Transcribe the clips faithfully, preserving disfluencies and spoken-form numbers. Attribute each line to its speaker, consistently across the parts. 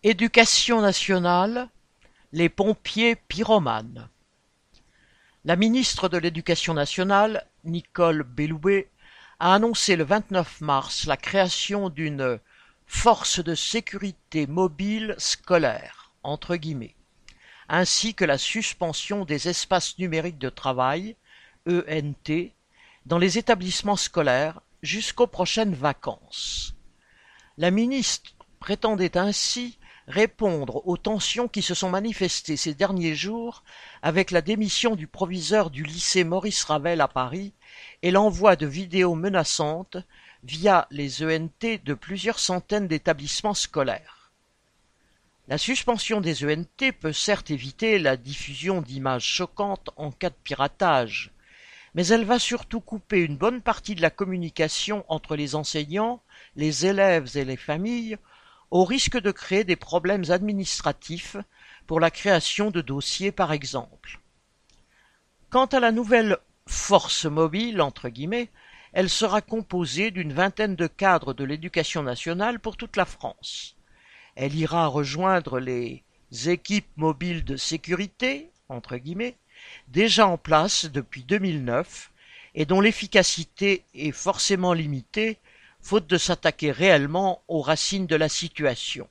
Speaker 1: Éducation nationale, les pompiers pyromanes. La ministre de l'Éducation nationale, Nicole Belloubet, a annoncé le vingt-neuf mars la création d'une force de sécurité mobile scolaire, entre guillemets, ainsi que la suspension des espaces numériques de travail, E N T, dans les établissements scolaires jusqu'aux prochaines vacances. La ministre prétendait ainsi répondre aux tensions qui se sont manifestées ces derniers jours avec la démission du proviseur du lycée Maurice Ravel à Paris et l'envoi de vidéos menaçantes via les E N T de plusieurs centaines d'établissements scolaires. La suspension des E N T peut certes éviter la diffusion d'images choquantes en cas de piratage, mais elle va surtout couper une bonne partie de la communication entre les enseignants, les élèves et les familles, au risque de créer des problèmes administratifs pour la création de dossiers par exemple. Quant à la nouvelle « force mobile », entre guillemets, elle sera composée d'une vingtaine de cadres de l'éducation nationale pour toute la France. Elle ira rejoindre les « équipes mobiles de sécurité », entre guillemets, déjà en place depuis deux mille neuf et dont l'efficacité est forcément limitée faute de s'attaquer réellement aux racines de la situation.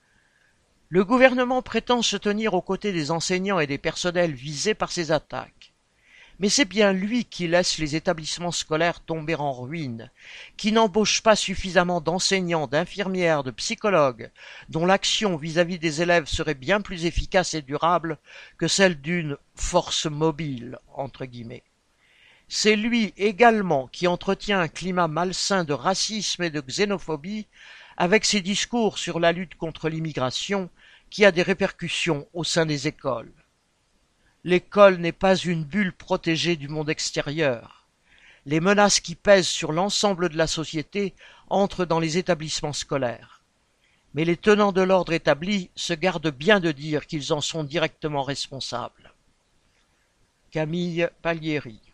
Speaker 1: Le gouvernement prétend se tenir aux côtés des enseignants et des personnels visés par ces attaques. Mais c'est bien lui qui laisse les établissements scolaires tomber en ruine, qui n'embauche pas suffisamment d'enseignants, d'infirmières, de psychologues, dont l'action vis-à-vis des élèves serait bien plus efficace et durable que celle d'une « force mobile » entre guillemets. C'est lui également qui entretient un climat malsain de racisme et de xénophobie avec ses discours sur la lutte contre l'immigration qui a des répercussions au sein des écoles. L'école n'est pas une bulle protégée du monde extérieur. Les menaces qui pèsent sur l'ensemble de la société entrent dans les établissements scolaires. Mais les tenants de l'ordre établi se gardent bien de dire qu'ils en sont directement responsables. Camille Paglieri.